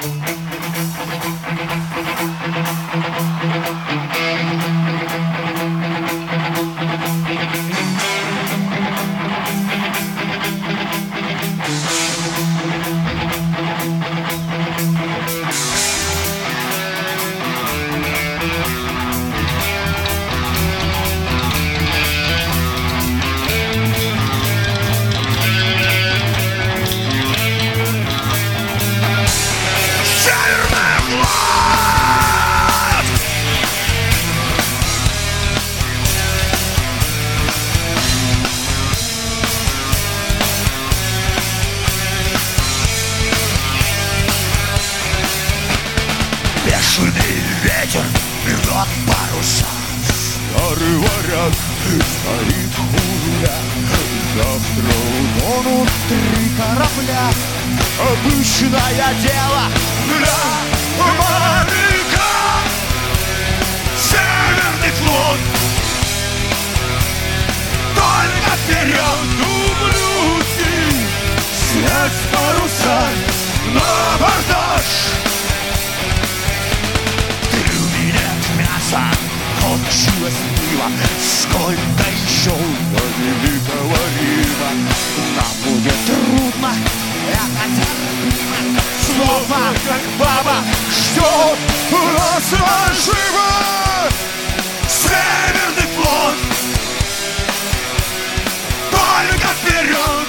Бешеный ветер берет паруса. Старый варяг стоит у руля. Завтра утонут 3 корабля. Обычное дело для моряка. Северный флот, только вперед, ублюдки. Снять паруса на абордаж. Кончилось пиво, сколько еще до великого Рима. Нам будет трудно, это терпимо. Снова, как баба, ждет нас наживо. Северный флот, только вперед.